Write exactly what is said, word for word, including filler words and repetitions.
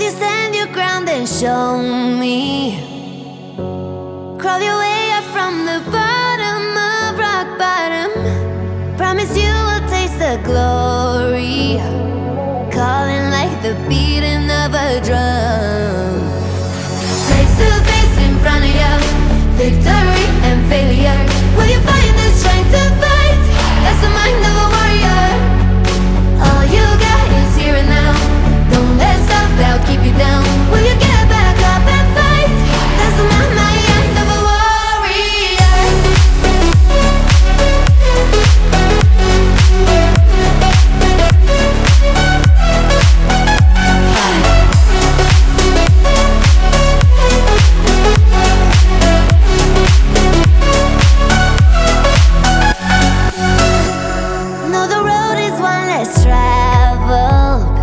you stand your ground and show me? Crawl your way up from the bottom of rock bottom. Promise you will taste the glory, calling like the beating of a drum. Face to face in front of you, victory and failure. Will you find the strength to fight? That's the mind of a warrior. All you got is here and now. Don't let self-doubt keep you down. Will you get back up and fight? That's the mind, mind of a warrior. No, the road is one less traveled.